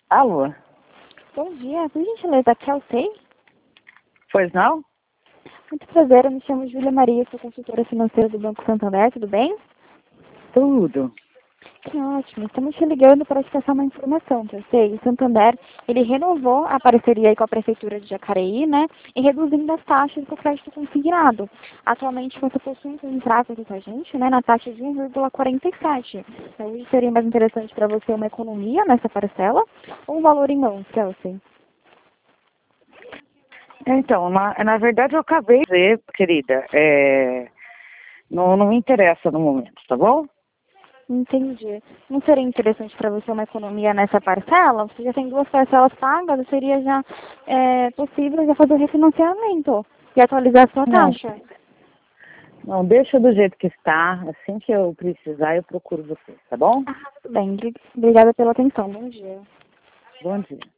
Alô? Bom dia, por gentileza, aqui é o Kelsey. Pois não? Muito prazer, eu me chamo Júlia Maria, sou consultora financeira do Banco Santander, tudo bem? Tudo. Que ótimo, estamos te ligando para te passar uma informação, Kelsey. O Santander, ele renovou a parceria aí com a Prefeitura de Jacareí, né, e reduzindo as taxas do crédito consignado. Atualmente você possui um contrato aqui com a gente, né, na taxa de 1,47. Então, isso seria mais interessante para você uma economia nessa parcela ou um valor em mãos, Kelsey? Então, na verdade eu acabei de dizer, querida, não me interessa no momento, tá bom? Entendi. Não seria interessante para você uma economia nessa parcela? Você já tem duas parcelas pagas, seria já possível já fazer o refinanciamento e atualizar a sua Não, taxa. não, deixa do jeito que está. Assim que eu precisar, eu procuro você, tá bom? Ah, tudo bem. Obrigada pela atenção. Bom dia. Bom dia.